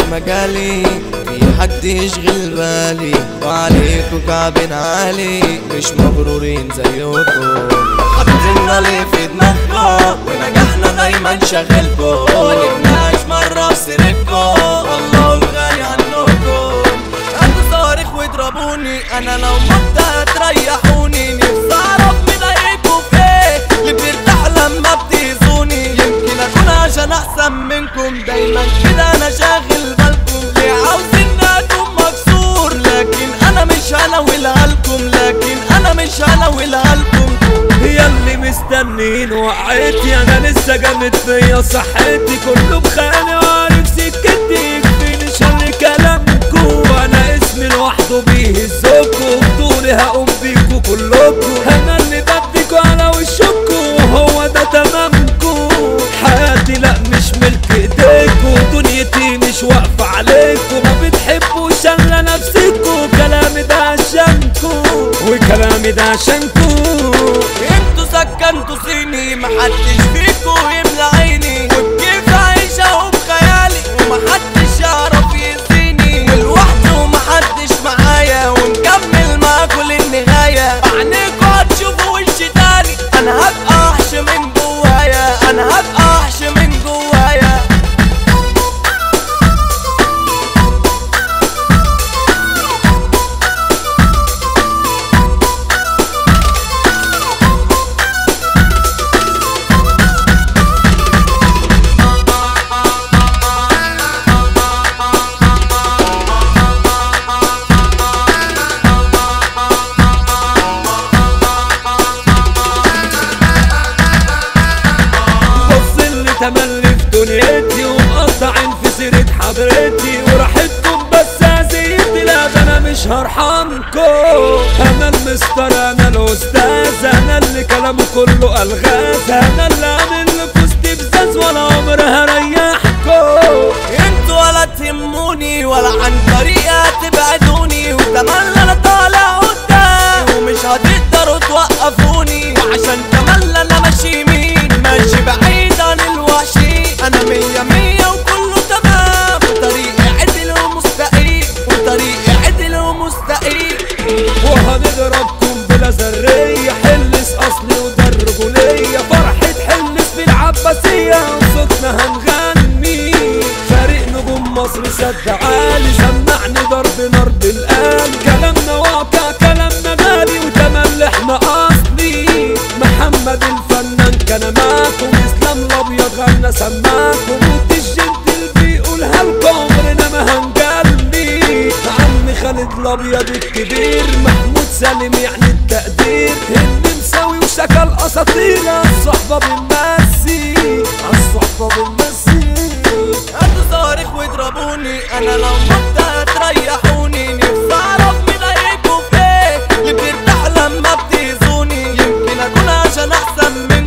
مجالي في حد يشغل بالي، وعليكوا كعبين عالي مش مغرورين زيكم، حاطيننا ليه في دماغكم ونجاحنا دايما شاغلكم، مجبناش مرة في سيرتكم والله الغالي عنكم. انتوا صواريخ واضربوني انا لو مت هتريحوني، نفسي اعرف مضايقكوا في ايه اللي بيرتاح لما بتأذوني، يمكن اكون عشان احسن منكم دايما كده انا شاغل بالكم، ليه عاوزين اكون مكسور لكن انا مش هناولها لكم، لكن انا مش هناولها لكم. هي اللي مستنين وقعتي انا لسه جامد فيا صحتي، كله بخيالي وعارف سكتي، يكفيني شر كلامكو، انا اسمي لوحده بيهزكوا، بطولي هقوم بيكوا كلكوا، انا اللي بديكوا على وشكوا، هو ده تمامكو، حياتي لا مش ملك ايديكوا، دنيتي مش واقفة عليكوا، ما بتحبوش الا نفسكوا، كلامي ده عشانكوا وكلامي ده عشانكوا. انتوا سكنتوا صيني محدش فيكوا يملى عيني، وبكيف عايشة وبخيالي ومحدش يعرف يأذيني، لوحدي ومحدش معايا ونكمل معاكوا للنهاية، بعينيكوا هتشوفوا وشي تاني، انا هبقى وحش من جوايا، انا هبقى وحش من جوايا. تملي في دنيتي ومقطعين في سيرة حضرتي، وراحتكم بس هزيتي، لا ده انا مش هرحمكم، انا المستر انا الاستاذ، انا اللي كلامه كله الغاز، انا اللي عامل لفوزتي بزاز ولا عمري هريحكم. انتوا ولا تهموني ولا عن طريقة تبعدوني، وتملى انا طالع قدام ومش هتقدروا توقفوني، وعشان تملى انا ماشي يمين ماشي بعيد عن الوحشين، انا مية مية وكله تمام، وطريقي عدل ومستقيم، وطريقي عدل ومستقيم، وهنضربكم بلا ذرية، حلس اصلي وده الرجولية، فرحة حلس في العباسية وصوتنا هنغني، فريق نجوم مصر سد عالي، سمعني ضرب نار بالقلب، كلامنا واقع كلامنا غالي وتملي احنا اصلي، محمد الفنان كان معاكم، اسلام الابيض غنى سماكم، والجنتل بيقولها لكم عمرنا ما هنجلي، عمي خالد الابيض الكبير، محمود سالم يعني التقدير، اللي مساوي وشكل اساطير، الصحبه بنمسي الصحبه بنمسي. انتوا صواريخ واضربوني انا لو مت هتريحوني، نفسي اعرف مضايقكوا في ايه اللي بيرتاح لما بتأذوني، يمكن اكون عشان احسن منكم